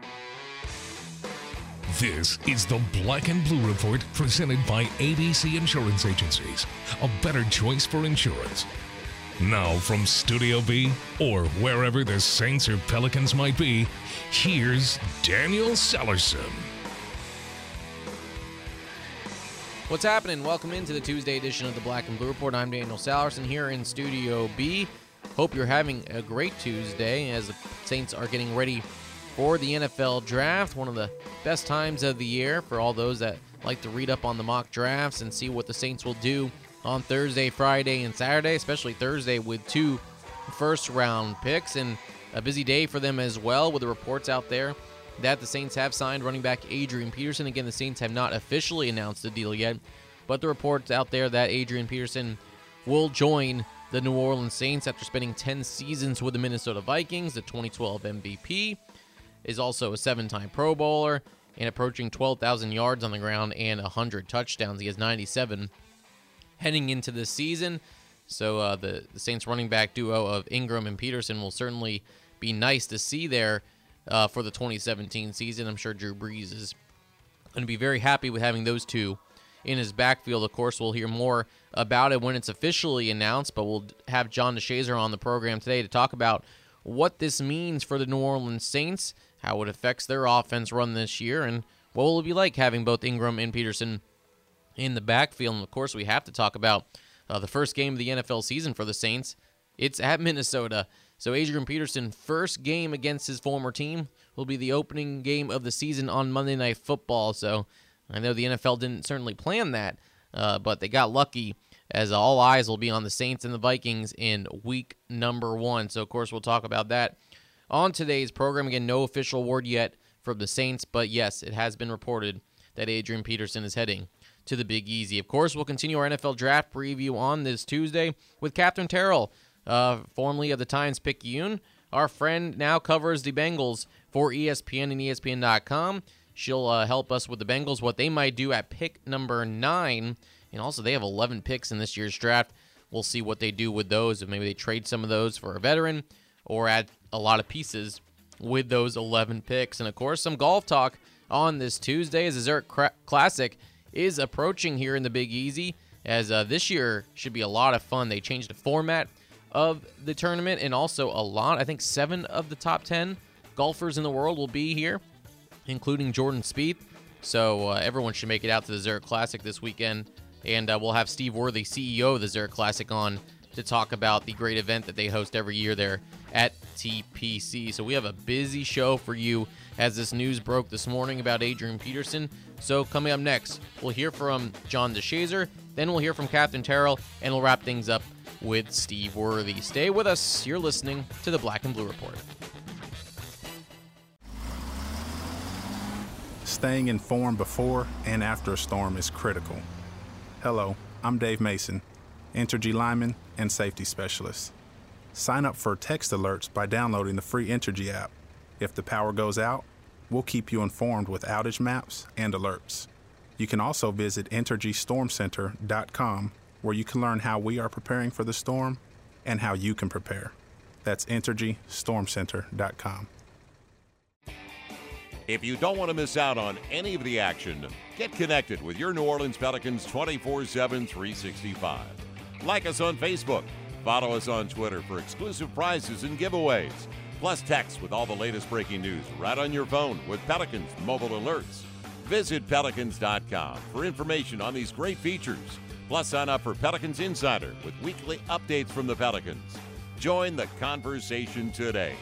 This is the Black and Blue Report presented by ABC Insurance Agencies, a better choice for insurance. Now from Studio B, or wherever the Saints or Pelicans might be, here's Daniel Sellerson. What's happening? Welcome into the Tuesday edition of the Black and Blue Report. I'm Daniel Sellerson here in Studio B. Hope you're having a great Tuesday as the Saints are getting ready for the NFL Draft, one of the best times of the year for all those that like to read up on the mock drafts and see what the Saints will do on Thursday, Friday, and Saturday, especially Thursday with 2 first-round picks, and a busy day for them as well with the reports out there that the Saints have signed running back Adrian Peterson. Again, the Saints have not officially announced the deal yet, but the reports out there that Adrian Peterson will join the New Orleans Saints after spending 10 seasons with the Minnesota Vikings. The 2012 MVP is also a 7-time Pro Bowler and approaching 12,000 yards on the ground and 100 touchdowns. He has 97 heading into this season. So the Saints running back duo of Ingram and Peterson will certainly be nice to see there for the 2017 season. I'm sure Drew Brees is going to be very happy with having those two in his backfield. Of course, we'll hear more about it when it's officially announced, but we'll have John DeShazer on the program today to talk about what this means for the New Orleans Saints, how it affects their offense run this year, and what will it be like having both Ingram and Peterson in the backfield. And of course, we have to talk about the first game of the NFL season for the Saints. It's at Minnesota. So Adrian Peterson, first game against his former team, will be the opening game of the season on Monday Night Football. So I know the NFL didn't certainly plan that, but they got lucky, as all eyes will be on the Saints and the Vikings in week number 1. So, of course, we'll talk about that on today's program. Again, no official word yet from the Saints, but yes, it has been reported that Adrian Peterson is heading to the Big Easy. Of course, we'll continue our NFL Draft preview on this Tuesday with Catherine Terrell, formerly of the Times-Picayune. Our friend now covers the Bengals for ESPN and ESPN.com. She'll help us with the Bengals, what they might do at pick number 9. And also, they have 11 picks in this year's draft. We'll see what they do with those. If maybe they trade some of those for a veteran or add a lot of pieces with those 11 picks. And, of course, some golf talk on this Tuesday as the Zurich Classic is approaching here in the Big Easy, as this year should be a lot of fun. They changed the format of the tournament, and also a lot, I think 7 of the top 10 golfers in the world will be here, including Jordan Spieth. So everyone should make it out to the Zurich Classic this weekend. And we'll have Steve Worthy, CEO of the Zurich Classic, on to talk about the great event that they host every year there at TPC. So we have a busy show for you as this news broke this morning about Adrian Peterson. So coming up next, we'll hear from John DeShazer, then we'll hear from Catherine Terrell, and we'll wrap things up with Steve Worthy. Stay with us. You're listening to the Black and Blue Report. Staying informed before and after a storm is critical. Hello, I'm Dave Mason, Entergy lineman and safety specialist. Sign up for text alerts by downloading the free Entergy app. If the power goes out, we'll keep you informed with outage maps and alerts. You can also visit EnergyStormCenter.com, where you can learn how we are preparing for the storm and how you can prepare. That's EnergyStormCenter.com. If you don't want to miss out on any of the action, get connected with your New Orleans Pelicans 24/7, 365. Like us on Facebook. Follow us on Twitter for exclusive prizes and giveaways. Plus text with all the latest breaking news right on your phone with Pelicans mobile alerts. Visit Pelicans.com for information on these great features. Plus sign up for Pelicans Insider with weekly updates from the Pelicans. Join the conversation today.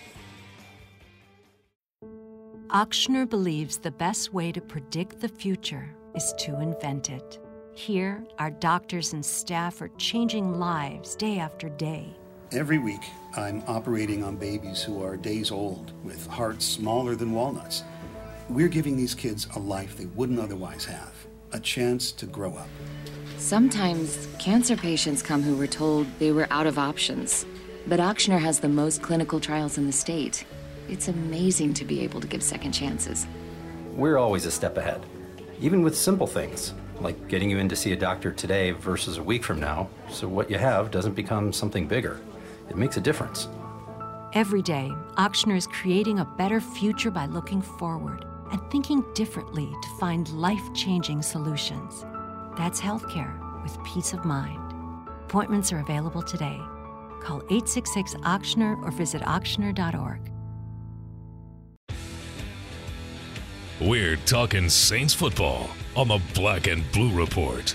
Ochsner believes the best way to predict the future is to invent it. Here, our doctors and staff are changing lives day after day. Every week, I'm operating on babies who are days old with hearts smaller than walnuts. We're giving these kids a life they wouldn't otherwise have, a chance to grow up. Sometimes cancer patients come who were told they were out of options. But Ochsner has the most clinical trials in the state. It's amazing to be able to give second chances. We're always a step ahead, even with simple things, like getting you in to see a doctor today versus a week from now, so what you have doesn't become something bigger. It makes a difference. Every day, Auctioner is creating a better future by looking forward and thinking differently to find life-changing solutions. That's healthcare with peace of mind. Appointments are available today. Call 866-AUCTIONER or visit auctioneer.org. We're talking Saints football on the Black and Blue Report.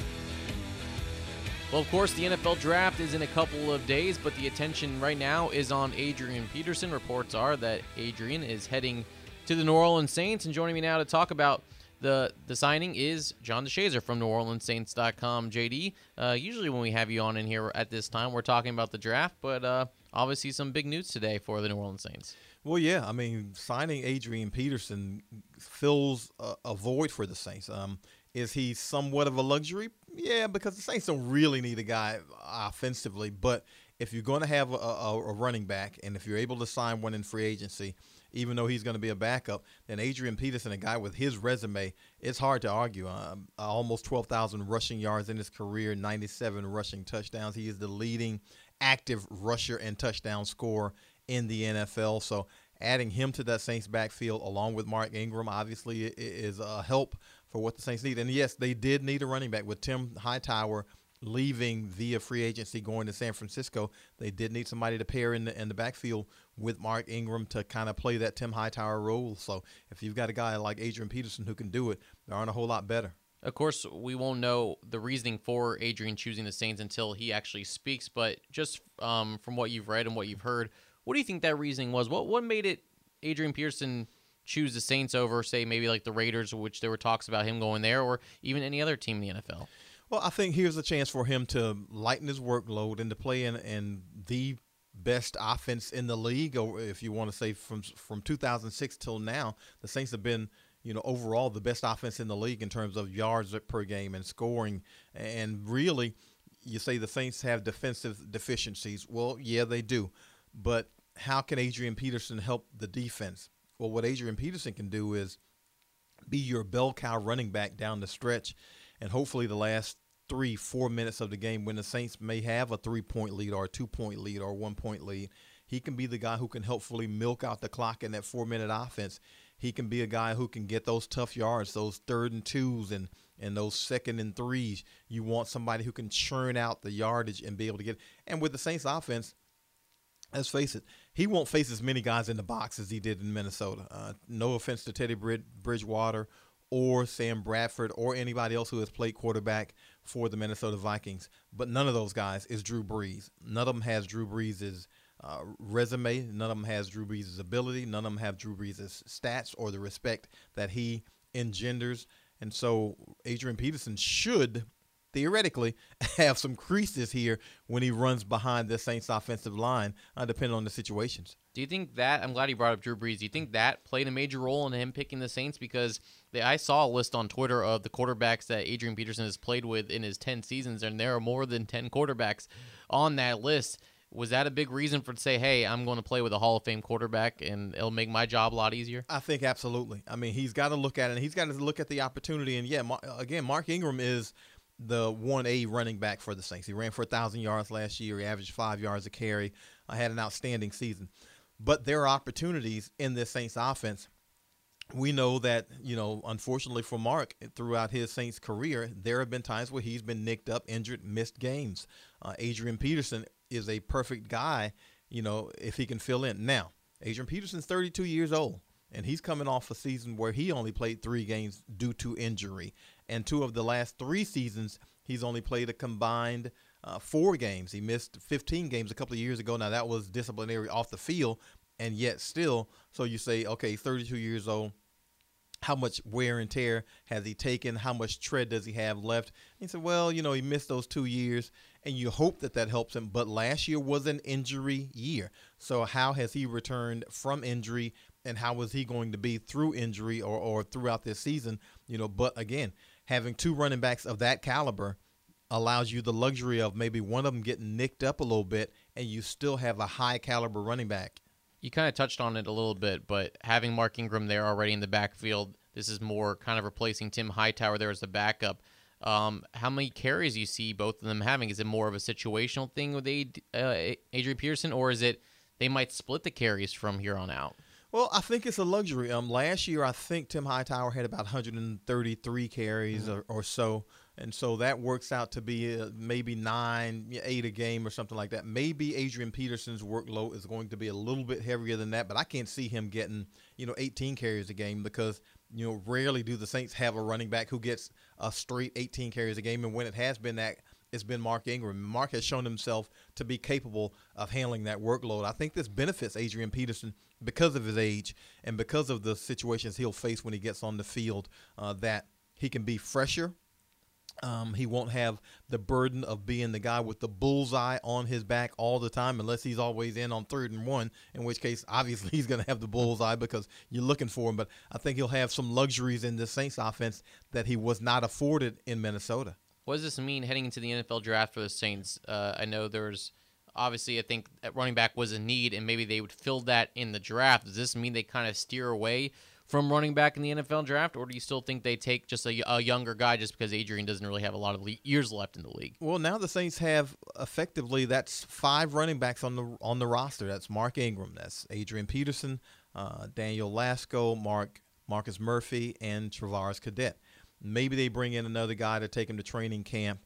Well, of course, the NFL draft is in a couple of days, but the attention right now is on Adrian Peterson. Reports are that Adrian is heading to the New Orleans Saints, and joining me now to talk about the signing is John DeShazer from NewOrleansSaints.com. JD, usually when we have you on in here at this time, we're talking about the draft, but obviously some big news today for the New Orleans Saints. Well, yeah, I mean, signing Adrian Peterson fills a void for the Saints. Is he somewhat of a luxury? Yeah, because the Saints don't really need a guy offensively. But if you're going to have a running back, and if you're able to sign one in free agency, even though he's going to be a backup, then Adrian Peterson, a guy with his resume, it's hard to argue. Almost 12,000 rushing yards in his career, 97 rushing touchdowns. He is the leading active rusher and touchdown scorer in the NFL. So adding him to that Saints backfield along with Mark Ingram obviously is a help for what the Saints need. And yes, they did need a running back with Tim Hightower leaving via free agency going to San Francisco. They did need somebody to pair in the backfield with Mark Ingram to kind of play that Tim Hightower role. So if you've got a guy like Adrian Peterson who can do it, there aren't a whole lot better. Of course, we won't know the reasoning for Adrian choosing the Saints until he actually speaks, but just from what you've read and what you've heard, what do you think that reasoning was? What made it Adrian Peterson choose the Saints over, say, maybe like the Raiders, which there were talks about him going there, or even any other team in the NFL? Well, I think here's a chance for him to lighten his workload and to play in the best offense in the league, or if you want to say from 2006 till now, the Saints have been, overall the best offense in the league in terms of yards per game and scoring. And really, you say the Saints have defensive deficiencies. Well, yeah, they do. But how can Adrian Peterson help the defense? Well, what Adrian Peterson can do is be your bell cow running back down the stretch, and hopefully the last 3-4 minutes of the game when the Saints may have a 3-point lead or a 2-point lead or a 1-point lead, he can be the guy who can helpfully milk out the clock in that 4-minute offense. He can be a guy who can get those tough yards, those 3rd and 2s and those 2nd and 3s. You want somebody who can churn out the yardage and be able to get. And with the Saints offense, let's face it, he won't face as many guys in the box as he did in Minnesota. No offense to Teddy Bridgewater or Sam Bradford or anybody else who has played quarterback for the Minnesota Vikings, but none of those guys is Drew Brees. None of them has Drew Brees' resume. None of them has Drew Brees' ability. None of them have Drew Brees' stats or the respect that he engenders. And so Adrian Peterson should theoretically have some creases here when he runs behind the Saints offensive line, depending on the situations. Do you think that, I'm glad you brought up Drew Brees, do you think that played a major role in him picking the Saints? Because I saw a list on Twitter of the quarterbacks that Adrian Peterson has played with in his 10 seasons, and there are more than 10 quarterbacks on that list. Was that a big reason for to say, hey, I'm going to play with a Hall of Fame quarterback and it'll make my job a lot easier? I think absolutely. I mean, he's got to look at it, and he's got to look at the opportunity. And, yeah, again, Mark Ingram is the 1A running back for the Saints. He ran for 1,000 yards last year. He averaged 5 yards a carry. Had an outstanding season. But there are opportunities in this Saints offense. We know that, unfortunately for Mark, throughout his Saints career, there have been times where he's been nicked up, injured, missed games. Adrian Peterson is a perfect guy, if he can fill in. Now, Adrian Peterson's 32 years old, and he's coming off a season where he only played 3 games due to injury. And 2 of the last 3 seasons, he's only played a combined 4 games. He missed 15 games a couple of years ago. Now, that was disciplinary off the field, and yet still, so you say, okay, 32 years old. How much wear and tear has he taken? How much tread does he have left? And he said, well, he missed those 2 years, and you hope that helps him. But last year was an injury year. So how has he returned from injury, and how is he going to be through injury or throughout this season? But again, having 2 running backs of that caliber allows you the luxury of maybe one of them getting nicked up a little bit, and you still have a high caliber running back. You kind of touched on it a little bit, but having Mark Ingram there already in the backfield, this is more kind of replacing Tim Hightower there as the backup. How many carries do you see both of them having? Is it more of a situational thing with Adrian Peterson, or is it they might split the carries from here on out. Well, I think it's a luxury. Last year, I think Tim Hightower had about 133 carries or so, and so that works out to be maybe 9, 8 a game or something like that. Maybe Adrian Peterson's workload is going to be a little bit heavier than that, but I can't see him getting 18 carries a game because rarely do the Saints have a running back who gets a straight 18 carries a game, and when it has been that, it's been Mark Ingram. Mark has shown himself to be capable of handling that workload. I think this benefits Adrian Peterson because of his age and because of the situations he'll face when he gets on the field, that he can be fresher. He won't have the burden of being the guy with the bullseye on his back all the time unless he's always in on 3rd and 1, in which case, obviously, he's going to have the bullseye because you're looking for him. But I think he'll have some luxuries in the Saints offense that he was not afforded in Minnesota. What does this mean heading into the NFL draft for the Saints? I know there's obviously, I think at running back was a need, and maybe they would fill that in the draft. Does this mean they kind of steer away from running back in the NFL draft, or do you still think they take just a younger guy just because Adrian doesn't really have a lot of years left in the league? Well, now the Saints have effectively that's 5 running backs on the roster. That's Mark Ingram, that's Adrian Peterson, Daniel Lasco, Marcus Murphy, and Travaris Cadet. Maybe they bring in another guy to take him to training camp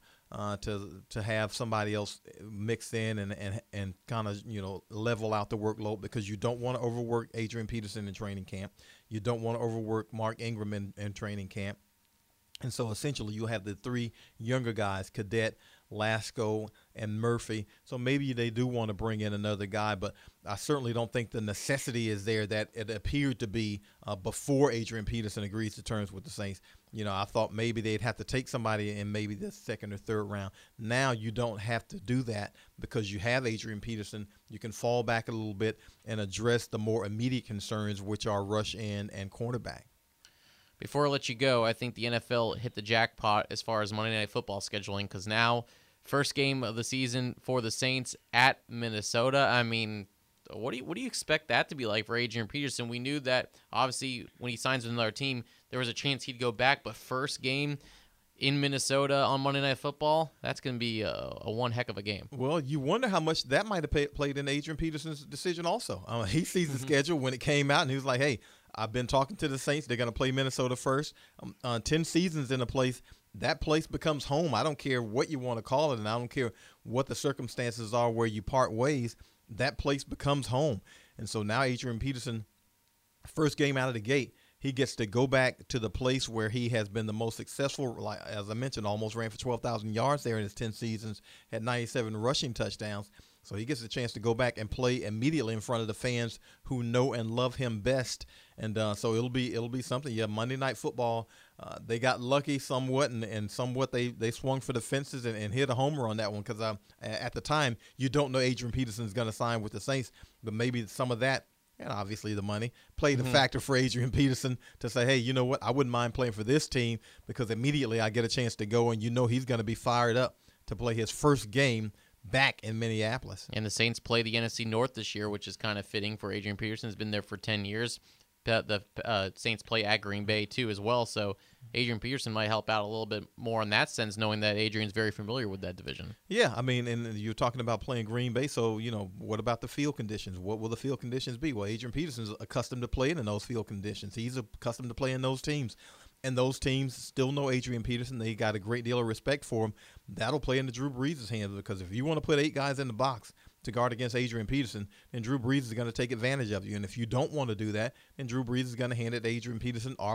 to have somebody else mix in and kind of level out the workload, because you don't want to overwork Adrian Peterson in training camp. You don't want to overwork Mark Ingram in training camp. And so essentially you'll have the 3 younger guys, Cadet, Lasco, and Murphy. So maybe they do want to bring in another guy, but I certainly don't think the necessity is there that it appeared to be before Adrian Peterson agrees to terms with the Saints. I thought maybe they'd have to take somebody in maybe the 2nd or 3rd round. Now you don't have to do that because you have Adrian Peterson. You can fall back a little bit and address the more immediate concerns, which are rush in and cornerback. Before I let you go, I think the NFL hit the jackpot as far as Monday Night Football scheduling, because now, first game of the season for the Saints at Minnesota. I mean, what do you expect that to be like for Adrian Peterson? We knew that, obviously, when he signs with another team, there was a chance he'd go back, but first game in Minnesota on Monday Night Football, that's going to be a one heck of a game. Well, you wonder how much that might have played in Adrian Peterson's decision also. He sees the schedule when it came out, and he was like, hey, I've been talking to the Saints. They're going to play Minnesota first. 10 seasons in a place, that place becomes home. I don't care what you want to call it, and I don't care what the circumstances are where you part ways. That place becomes home. And so now Adrian Peterson, first game out of the gate, he gets to go back to the place where he has been the most successful. Like, as I mentioned, almost ran for 12,000 yards there in his 10 seasons, had 97 rushing touchdowns. So he gets a chance to go back and play immediately in front of the fans who know and love him best. And so it'll be something. Yeah, Monday Night Football, they got lucky somewhat, and somewhat they swung for the fences and hit a homer on that one, because at the time you don't know Adrian Peterson's going to sign with the Saints, but maybe some of that, and obviously the money, played a factor for Adrian Peterson to say, hey, you know what, I wouldn't mind playing for this team because immediately I get a chance to go, and he's going to be fired up to play his first game back in Minneapolis. And the Saints play the NFC North this year, which is kind of fitting for Adrian Peterson. He's been there for 10 years. The Saints play at Green Bay, too, as well. So Adrian Peterson might help out a little bit more in that sense, knowing that Adrian's very familiar with that division. Yeah, I mean, and you're talking about playing Green Bay, so, what about the field conditions? What will the field conditions be? Well, Adrian Peterson's accustomed to playing in those field conditions. He's accustomed to playing those teams. And those teams still know Adrian Peterson. They got a great deal of respect for him. That'll play into Drew Brees' hands, because if you want to put 8 guys in the box to guard against Adrian Peterson, then Drew Brees is going to take advantage of you. And if you don't want to do that, then Drew Brees is going to hand it to Adrian Peterson or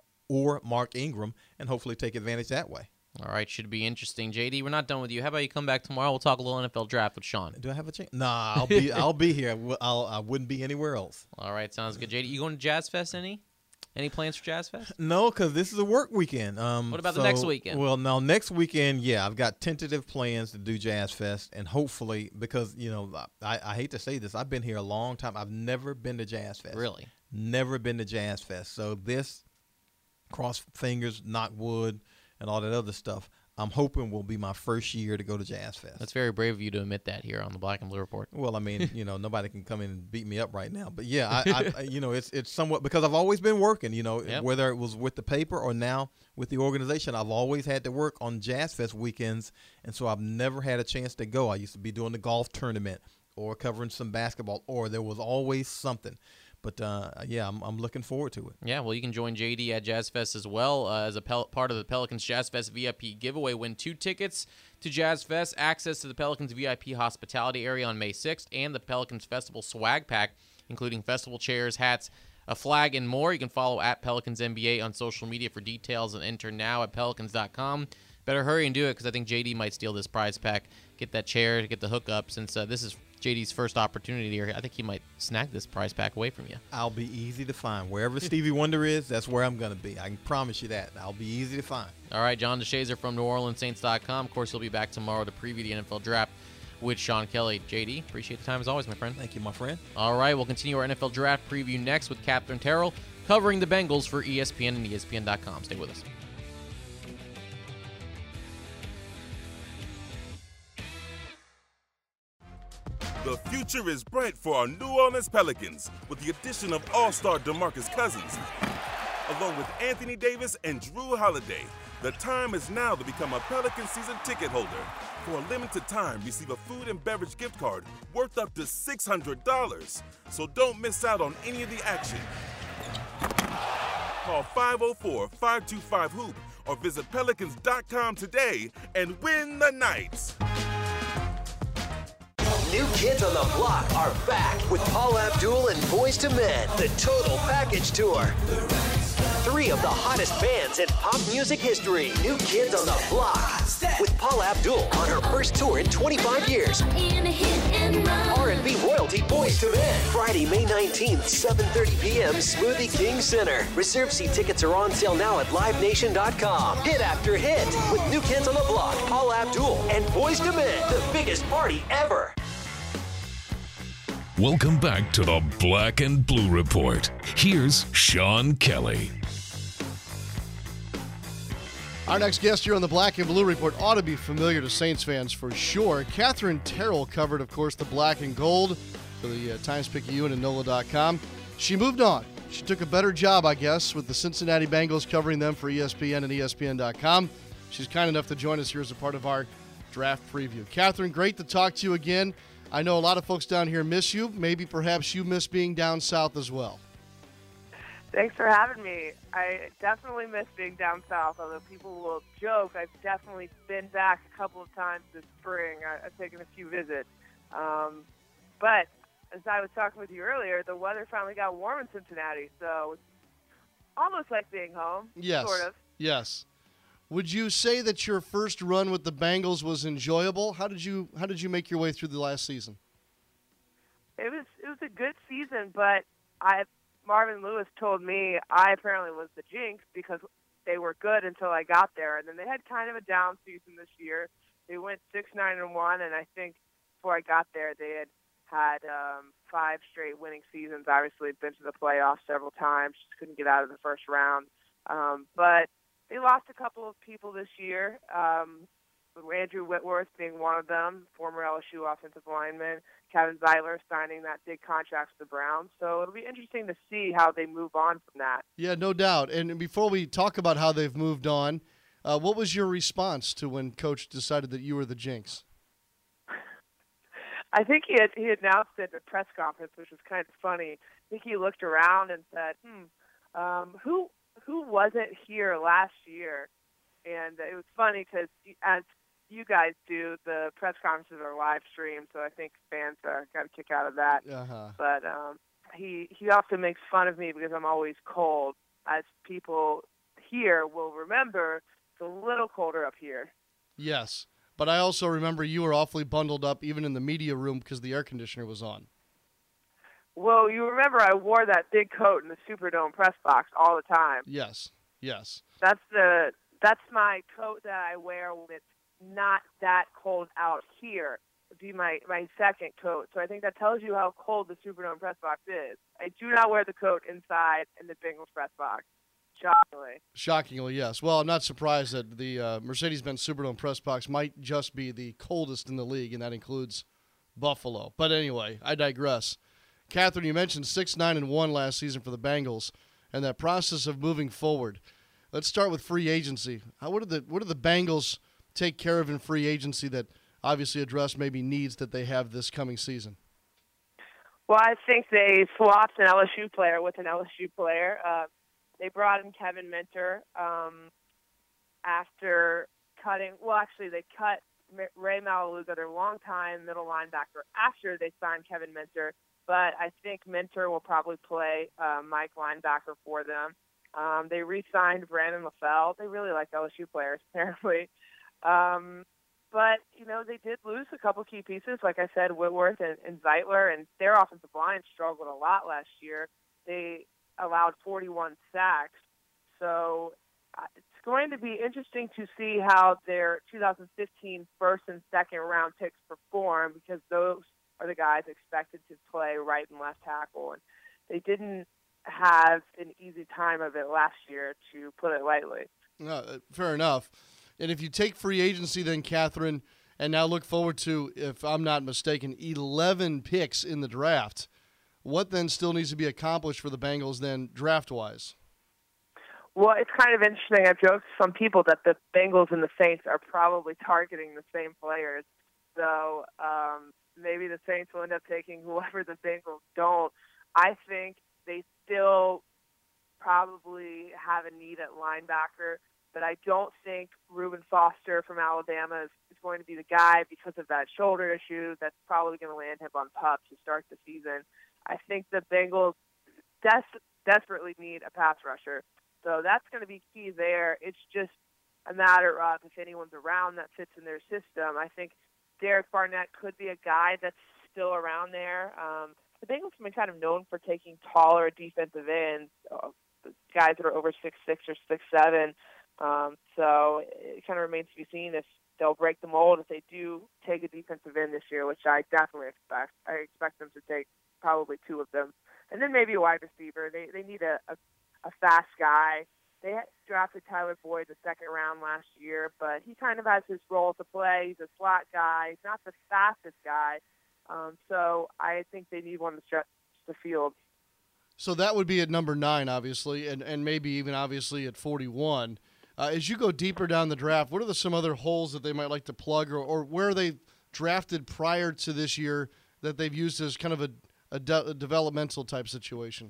Mark Ingram and hopefully take advantage that way. All right, should be interesting. JD, we're not done with you. How about you come back tomorrow? We'll talk a little NFL draft with Sean. Do I have a chance? Nah, I'll be here. I wouldn't be anywhere else. All right, sounds good. JD, you going to Jazz Fest Any plans for Jazz Fest? No, because this is a work weekend. What about the next weekend? Well, now next weekend, yeah, I've got tentative plans to do Jazz Fest, and hopefully, because I hate to say this, I've been here a long time. I've never been to Jazz Fest. Really? Never been to Jazz Fest. So this, cross fingers, knock wood, and all that other stuff, I'm hoping will be my first year to go to Jazz Fest. That's very brave of you to admit that here on the Black and Blue Report. Well, I mean, nobody can come in and beat me up right now. But yeah, it's somewhat, because I've always been working, Yep. Whether it was with the paper or now with the organization, I've always had to work on Jazz Fest weekends. And so I've never had a chance to go. I used to be doing the golf tournament or covering some basketball, or there was always something. But, yeah, I'm looking forward to it. Yeah, well, you can join JD at Jazz Fest as well as a part of the Pelicans Jazz Fest VIP giveaway. Win 2 tickets to Jazz Fest, access to the Pelicans VIP hospitality area on May 6th, and the Pelicans Festival swag pack, including festival chairs, hats, a flag, and more. You can follow at Pelicans NBA on social media for details and enter now at pelicans.com. Better hurry and do it because I think JD might steal this prize pack. Get that chair, get the hookup. Since this is JD's first opportunity here, I think he might snag this prize pack away from you. I'll be easy to find. Wherever Stevie Wonder is, that's where I'm going to be. I can promise you that. I'll be easy to find. All right, John DeShazer from NewOrleansSaints.com. Of course, he'll be back tomorrow to preview the NFL Draft with Sean Kelly. JD, appreciate the time as always, my friend. Thank you, my friend. All right, we'll continue our NFL Draft preview next with Catherine Terrell covering the Bengals for ESPN and ESPN.com. Stay with us. The future is bright for our New Orleans Pelicans with the addition of all-star DeMarcus Cousins, along with Anthony Davis and Drew Holiday. The time is now to become a Pelican season ticket holder. For a limited time, receive a food and beverage gift card worth up to $600. So don't miss out on any of the action. Call 504-525-HOOP or visit Pelicans.com today and win the night. New Kids on the Block are back with Paul Abdul and Boys to Men, the Total Package Tour. 3 of the hottest bands in pop music history. New Kids on the Block with Paula Abdul on her first tour in 25 years. R&B royalty Boys to Men. Friday, May 19th, 7:30 p.m. Smoothie King Center. Reserve seat tickets are on sale now at LiveNation.com. Hit after hit with New Kids on the Block, Paula Abdul, and Boys to Men. The biggest party ever. Welcome back to the Black and Blue Report. Here's Sean Kelly. Our next guest here on the Black and Blue Report ought to be familiar to Saints fans for sure. Catherine Terrell covered, of course, the black and gold for the Times-Picayune and NOLA.com. She moved on. She took a better job, I guess, with the Cincinnati Bengals covering them for ESPN and ESPN.com. She's kind enough to join us here as a part of our draft preview. Catherine, great to talk to you again. I know a lot of folks down here miss you. Maybe perhaps you miss being down south as well. Thanks for having me. I definitely miss being down south, although people will joke. I've definitely been back a couple of times this spring. I've taken a few visits. But as I was talking with you earlier, the weather finally got warm in Cincinnati, so it's almost like being home, yes. sort of. Yes. Would you say that your first run with the Bengals was enjoyable? How did you make your way through the last season? It was a good season, but Marvin Lewis told me I apparently was the jinx because they were good until I got there, and then they had kind of a down season this year. They went 6-9-1, and I think before I got there they had 5 straight winning seasons. Obviously, been to the playoffs several times, just couldn't get out of the first round. But they lost a couple of people this year, Andrew Whitworth being one of them, former LSU offensive lineman, Kevin Zeiler signing that big contract for the Browns. So it'll be interesting to see how they move on from that. Yeah, no doubt. And before we talk about how they've moved on, what was your response to when Coach decided that you were the jinx? I think he announced it at a press conference, which was kind of funny. I think he looked around and said, who wasn't here last year? And it was funny because, as you guys do, the press conferences are live streamed, so I think fans got a kick out of that. Uh-huh. But he also makes fun of me because I'm always cold. As people here will remember, it's a little colder up here. Yes, but I also remember you were awfully bundled up even in the media room because the air conditioner was on. Well, you remember I wore that big coat in the Superdome press box all the time. Yes, yes. That's my coat that I wear when it's not that cold out here. It would be my second coat. So I think that tells you how cold the Superdome press box is. I do not wear the coat inside in the Bengals press box. Shockingly, yes. Well, I'm not surprised that the Mercedes-Benz Superdome press box might just be the coldest in the league, and that includes Buffalo. But anyway, I digress. Catherine, you mentioned 6-9-1 last season for the Bengals, and that process of moving forward. Let's start with free agency. What do the Bengals take care of in free agency that obviously address maybe needs that they have this coming season? Well, I think they swapped an LSU player with an LSU player. They brought in Kevin Minter after cutting. Well, actually, they cut Ray Malaluga, their longtime middle linebacker, after they signed Kevin Minter. But I think Minter will probably play Mike linebacker for them. They re-signed Brandon LaFell. They really like LSU players, apparently. But, they did lose a couple key pieces, like I said, Whitworth and Zeitler, and their offensive line struggled a lot last year. They allowed 41 sacks. So it's going to be interesting to see how their 2015 first and second round picks perform, because those are the guys expected to play right and left tackle. And they didn't have an easy time of it last year, to put it lightly. Fair enough. And if you take free agency then, Catherine, and now look forward to, if I'm not mistaken, 11 picks in the draft, what then still needs to be accomplished for the Bengals then draft-wise? Well, it's kind of interesting. I've joked to some people that the Bengals and the Saints are probably targeting the same players. So maybe the Saints will end up taking whoever the Bengals don't. I think they still probably have a need at linebacker, but I don't think Reuben Foster from Alabama is going to be the guy because of that shoulder issue. That's probably going to land him on PUP to start the season. I think the Bengals desperately need a pass rusher. So that's going to be key there. It's just a matter of if anyone's around that fits in their system. I think Derek Barnett could be a guy that's still around there. The Bengals have been kind of known for taking taller defensive ends, guys that are over 6'6" or 6'7". So it kind of remains to be seen if they'll break the mold if they do take a defensive end this year, which I definitely expect. I expect them to take probably two of them. And then maybe a wide receiver. They need a fast guy. They had drafted Tyler Boyd the second round last year, but he kind of has his role to play. He's a slot guy. He's not the fastest guy. So I think they need one to stretch the field. So that would be at number 9, obviously, and maybe even obviously at 41. As you go deeper down the draft, what are some other holes that they might like to plug, or where are they drafted prior to this year that they've used as kind of a developmental type situation?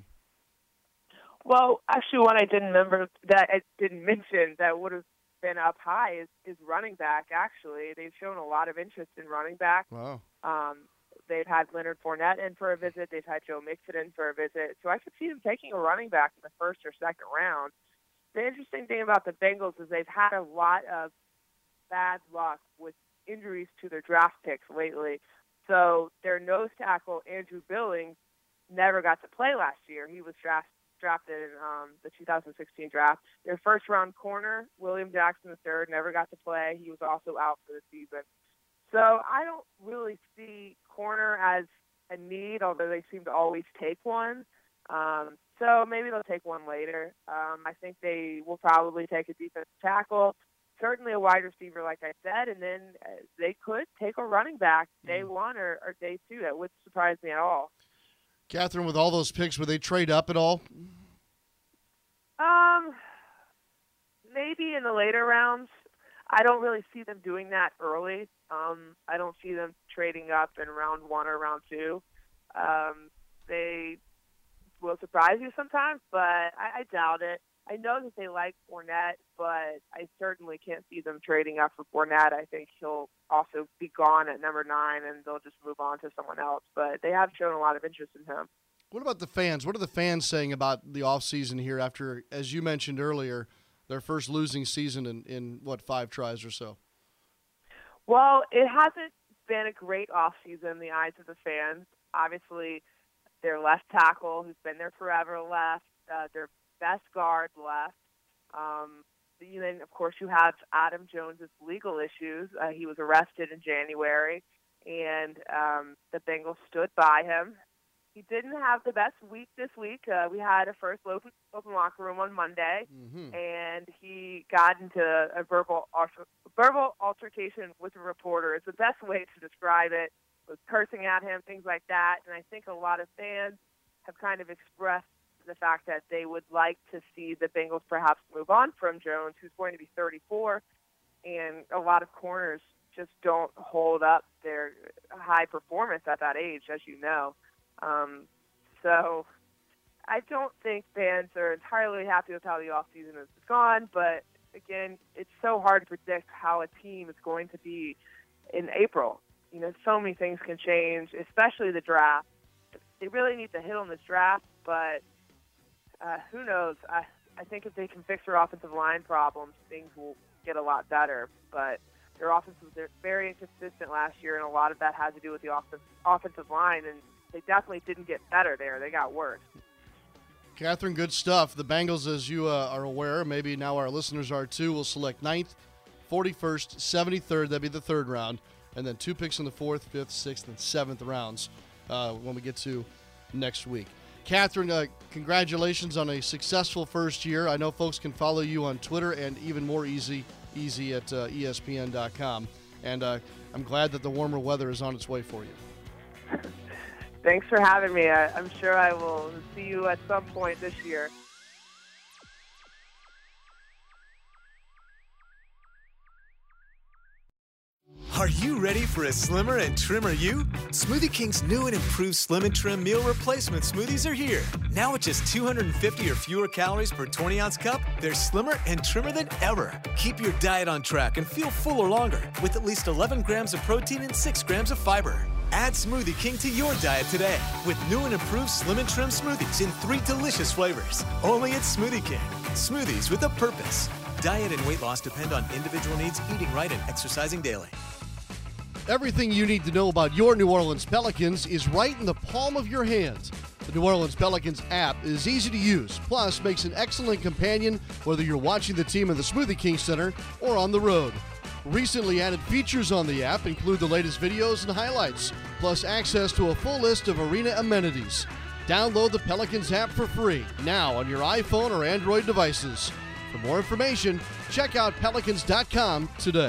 Well, actually, one I didn't mention that would have been up high is running back. Actually, they've shown a lot of interest in running back. Wow. They've had Leonard Fournette in for a visit. They've had Joe Mixon in for a visit. So I could see them taking a running back in the first or second round. The interesting thing about the Bengals is they've had a lot of bad luck with injuries to their draft picks lately. So their nose tackle, Andrew Billings, never got to play last year. He was drafted in the 2016 draft. Their first-round corner, William Jackson III, never got to play. He was also out for the season. So I don't really see corner as a need, although they seem to always take one. So maybe they'll take one later. I think they will probably take a defensive tackle, certainly a wide receiver, like I said, and then they could take a running back day one or day two. That wouldn't surprise me at all. Catherine, with all those picks, would they trade up at all? Maybe in the later rounds. I don't really see them doing that early. I don't see them trading up in round 1 or round 2. They will surprise you sometimes, but I doubt it. I know that they like Fournette, but I certainly can't see them trading up for Fournette. I think he'll also be gone at number 9, and they'll just move on to someone else. But they have shown a lot of interest in him. What about the fans? What are the fans saying about the offseason here after, as you mentioned earlier, their first losing season in 5 tries or so? Well, it hasn't been a great offseason in the eyes of the fans. Obviously, their left tackle, who's been there forever, left. Their best guard left. Then, of course, you have Adam Jones's legal issues. He was arrested in January, and the Bengals stood by him. He didn't have the best week this week. We had a first open locker room on Monday, and he got into a verbal altercation with a reporter. It's the best way to describe it. Was cursing at him, things like that. And I think a lot of fans have kind of expressed the fact that they would like to see the Bengals perhaps move on from Jones, who's going to be 34, and a lot of corners just don't hold up their high performance at that age, as you know. So I don't think fans are entirely happy with how the offseason has gone, but again, it's so hard to predict how a team is going to be in April. You know, so many things can change, especially the draft. They really need to hit on this draft, but who knows? I think if they can fix their offensive line problems, things will get a lot better. But their offense was very inconsistent last year, and a lot of that had to do with the offensive line, and they definitely didn't get better there. They got worse. Catherine, good stuff. The Bengals, as you are aware, maybe now our listeners are too, will select 9th, 41st, 73rd. That'd be the third round. And then 2 picks in the 4th, 5th, 6th, and 7th rounds when we get to next week. Catherine, congratulations on a successful first year. I know folks can follow you on Twitter and even more easy at ESPN.com. And I'm glad that the warmer weather is on its way for you. Thanks for having me. I'm sure I will see you at some point this year. Are you ready for a slimmer and trimmer you? Smoothie King's new and improved Slim and Trim meal replacement smoothies are here. Now with just 250 or fewer calories per 20-ounce cup, they're slimmer and trimmer than ever. Keep your diet on track and feel fuller longer with at least 11 grams of protein and 6 grams of fiber. Add Smoothie King to your diet today with new and improved Slim and Trim smoothies in 3 delicious flavors. Only at Smoothie King. Smoothies with a purpose. Diet and weight loss depend on individual needs, eating right, and exercising daily. Everything you need to know about your New Orleans Pelicans is right in the palm of your hands. The New Orleans Pelicans app is easy to use, plus makes an excellent companion whether you're watching the team in the Smoothie King Center or on the road. Recently added features on the app include the latest videos and highlights, plus access to a full list of arena amenities. Download the Pelicans app for free now on your iPhone or Android devices. For more information, check out Pelicans.com today.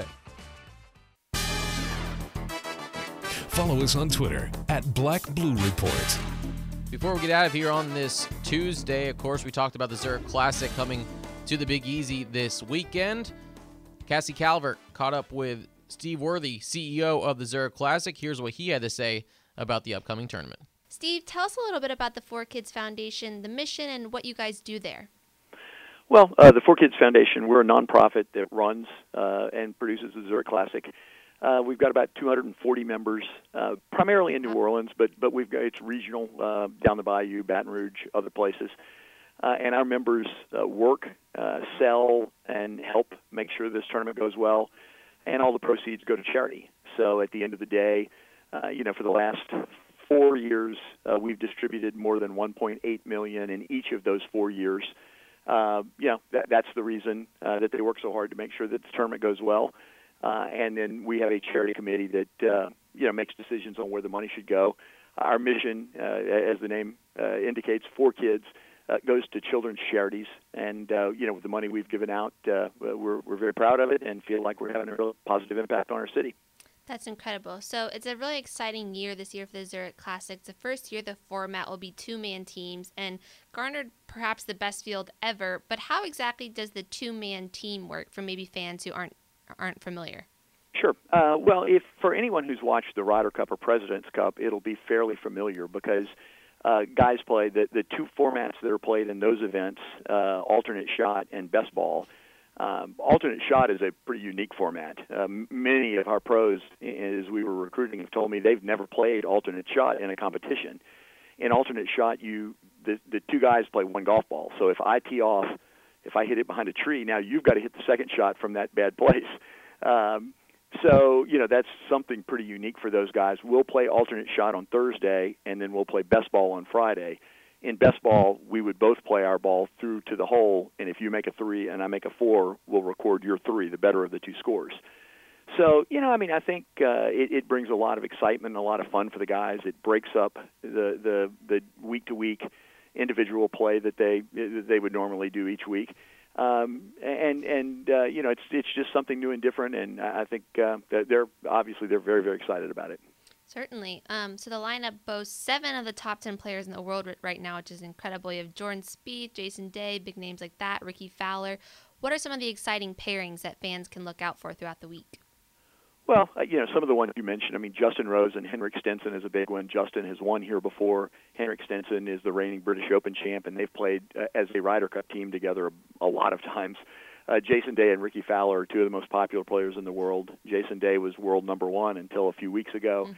Follow us on Twitter at Black Blue Report. Before we get out of here on this Tuesday, of course, we talked about the Zurich Classic coming to the Big Easy this weekend. Cassie Calvert caught up with Steve Worthy, CEO of the Zurich Classic. Here's what he had to say about the upcoming tournament. Steve, tell us a little bit about the 4Kids Foundation, the mission, and what you guys do there. Well, the 4Kids Foundation, we're a nonprofit that runs and produces the Zurich Classic. We've got about 240 members, primarily in New Orleans, but it's regional, down the bayou, Baton Rouge, other places. And our members work, sell, and help make sure this tournament goes well, and all the proceeds go to charity. So at the end of the day, for the last 4 years, we've distributed more than $1.8 million in each of those 4 years. That's the reason that they work so hard to make sure that the tournament goes well. And then we have a charity committee that makes decisions on where the money should go. Our mission, as the name indicates, 4Kids, goes to children's charities, and with the money we've given out, we're very proud of it and feel like we're having a real positive impact on our city. That's incredible. So it's a really exciting year this year for the Zurich Classic. It's the first year the format will be 2-man teams and garnered perhaps the best field ever. But how exactly does the 2-man team work for maybe fans who aren't familiar? Sure. Well, if for anyone who's watched the Ryder Cup or President's Cup, it'll be fairly familiar because guys play the 2 formats that are played in those events, alternate shot and best ball. Alternate shot is a pretty unique format. Many of our pros, as we were recruiting, have told me they've never played alternate shot in a competition. In alternate shot, the 2 guys play 1 golf ball. So if I tee off, if I hit it behind a tree, now you've got to hit the second shot from that bad place. So that's something pretty unique for those guys. We'll play alternate shot on Thursday, and then we'll play best ball on Friday. In best ball, we would both play our ball through to the hole, and if you make a 3 and I make a 4, we'll record your 3, the better of the 2 scores. So, I think it brings a lot of excitement and a lot of fun for the guys. It breaks up the week-to-week individual play that they would normally do each week. It's just something new and different, and I think that they're very, very excited about it. Certainly. So the lineup boasts 7 of the top 10 players in the world right now, which is incredible. You have Jordan Spieth, Jason Day, big names like that, Ricky Fowler. What are some of the exciting pairings that fans can look out for throughout the week? Well, some of the ones you mentioned, Justin Rose and Henrik Stenson is a big one. Justin has won here before. Henrik Stenson is the reigning British Open champ, and they've played as a Ryder Cup team together a lot of times. Jason Day and Ricky Fowler are two of the most popular players in the world. Jason Day was world number one until a few weeks ago.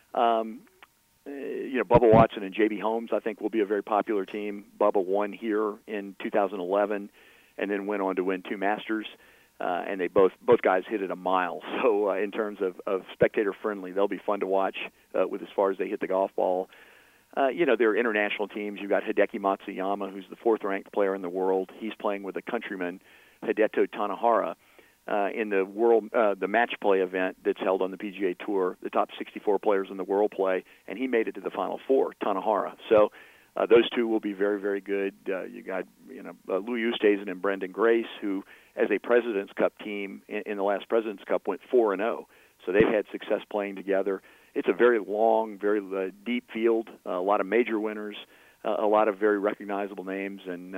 Bubba Watson and J.B. Holmes, I think, will be a very popular team. Bubba won here in 2011 and then went on to win 2 Masters. And they both guys hit it a mile. So in terms of spectator friendly, they'll be fun to watch with as far as they hit the golf ball. There are international teams. You've got Hideki Matsuyama, who's the 4th ranked player in the world. He's playing with a countryman, Hideto Tanahara, in the match play event that's held on the PGA Tour. The top 64 players in the world play, and he made it to the Final Four, Tanahara. So those two will be very, very good. You got Louis Oosthuizen and Brendan Grace, who, as a President's Cup team in the last President's Cup, went 4-0. So they've had success playing together. It's a very long, very deep field. A lot of major winners, a lot of very recognizable names, and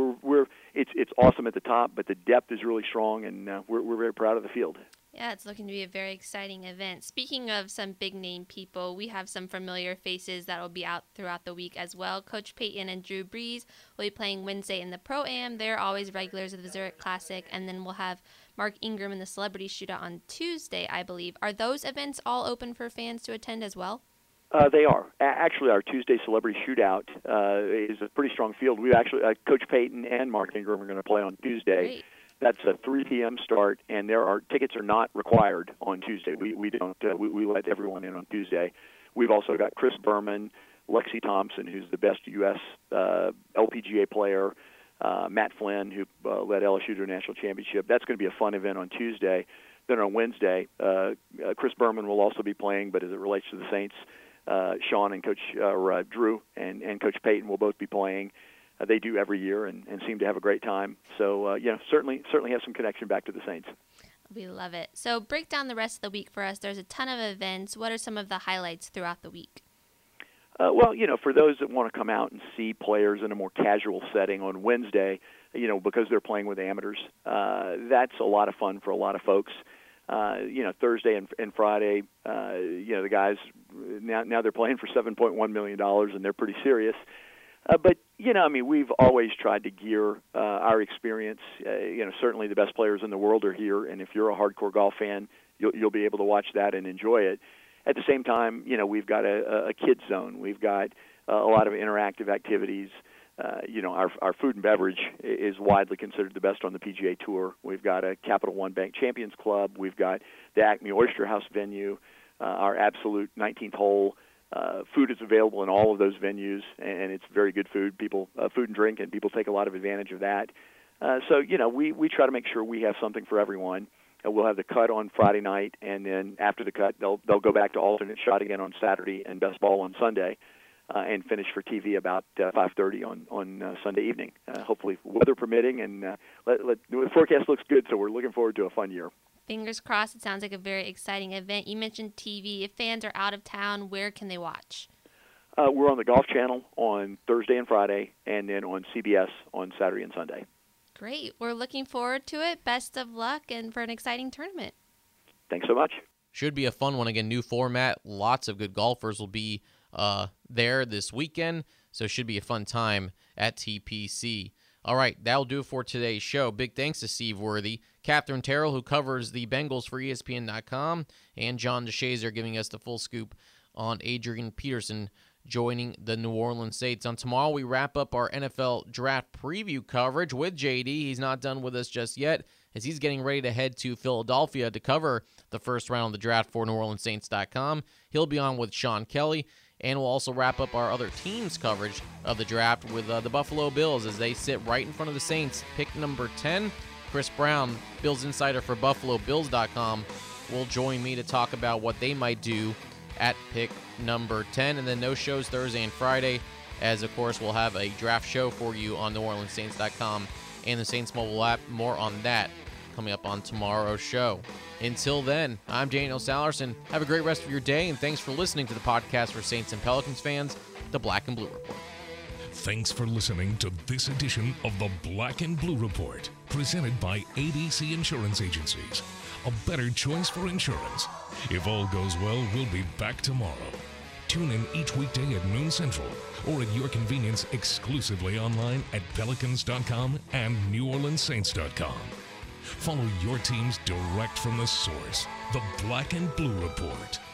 it's awesome at the top, but the depth is really strong, and we're very proud of the field. Yeah, it's looking to be a very exciting event. Speaking of some big-name people, we have some familiar faces that will be out throughout the week as well. Coach Payton and Drew Brees will be playing Wednesday in the Pro-Am. They're always regulars of the Zurich Classic. And then we'll have Mark Ingram in the Celebrity Shootout on Tuesday, I believe. Are those events all open for fans to attend as well? They are. Actually, our Tuesday Celebrity Shootout is a pretty strong field. We actually, Coach Payton and Mark Ingram are going to play on Tuesday. Great. That's a 3 p.m. start, and tickets are not required on Tuesday. We don't. We let everyone in on Tuesday. We've also got Chris Berman, Lexi Thompson, who's the best U.S. LPGA player, Matt Flynn, who led LSU to a national championship. That's going to be a fun event on Tuesday. Then on Wednesday, Chris Berman will also be playing, but as it relates to the Saints, Sean and Coach Drew and Coach Payton will both be playing. They do every year and seem to have a great time. So, certainly have some connection back to the Saints. We love it. So break down the rest of the week for us. There's a ton of events. What are some of the highlights throughout the week? For those that want to come out and see players in a more casual setting on Wednesday, because they're playing with amateurs, that's a lot of fun for a lot of folks. Thursday and Friday, the guys, now they're playing for $7.1 million, and they're pretty serious. But we've always tried to gear our experience. Certainly the best players in the world are here, and if you're a hardcore golf fan, you'll be able to watch that and enjoy it. At the same time, we've got a kids zone. We've got a lot of interactive activities. Our food and beverage is widely considered the best on the PGA Tour. We've got a Capital One Bank Champions Club. We've got the Acme Oyster House venue, our Absolute 19th hole. Food is available in all of those venues, and it's very good food. People, food and drink, and people take a lot of advantage of that. We try to make sure we have something for everyone. We'll have the cut on Friday night, and then after the cut, they'll go back to alternate shot again on Saturday and best ball on Sunday, and finish for TV about 5:30 on Sunday evening. Hopefully, weather permitting, and the forecast looks good, so we're looking forward to a fun year. Fingers crossed. It sounds like a very exciting event. You mentioned TV. If fans are out of town, where can they watch? We're on the Golf Channel on Thursday and Friday, and then on CBS on Saturday and Sunday. Great. We're looking forward to it. Best of luck and for an exciting tournament. Thanks so much. Should be a fun one. Again, new format. Lots of good golfers will be there this weekend, so it should be a fun time at TPC. All right, that'll do it for today's show. Big thanks to Steve Worthy, Catherine Terrell, who covers the Bengals for ESPN.com, and John DeShazer giving us the full scoop on Adrian Peterson joining the New Orleans Saints. On tomorrow, we wrap up our NFL draft preview coverage with JD. He's not done with us just yet, as he's getting ready to head to Philadelphia to cover the first round of the draft for NewOrleansSaints.com. He'll be on with Sean Kelly. And we'll also wrap up our other teams' coverage of the draft with the Buffalo Bills as they sit right in front of the Saints. Pick number 10, Chris Brown, Bills insider for BuffaloBills.com, will join me to talk about what they might do at pick number 10. And then no shows Thursday and Friday, as, of course, we'll have a draft show for you on NewOrleansSaints.com and the Saints mobile app. More on that coming up on tomorrow's show. Until then, I'm Daniel Salerson. Have a great rest of your day, and thanks for listening to the podcast for Saints and Pelicans fans, the Black and Blue Report. Thanks for listening to this edition of the Black and Blue Report, presented by ABC Insurance Agencies. A better choice for insurance. If all goes well, we'll be back tomorrow. Tune in each weekday at noon Central or at your convenience exclusively online at Pelicans.com and NewOrleansSaints.com. Follow your teams direct from the source, the Black and Blue Report.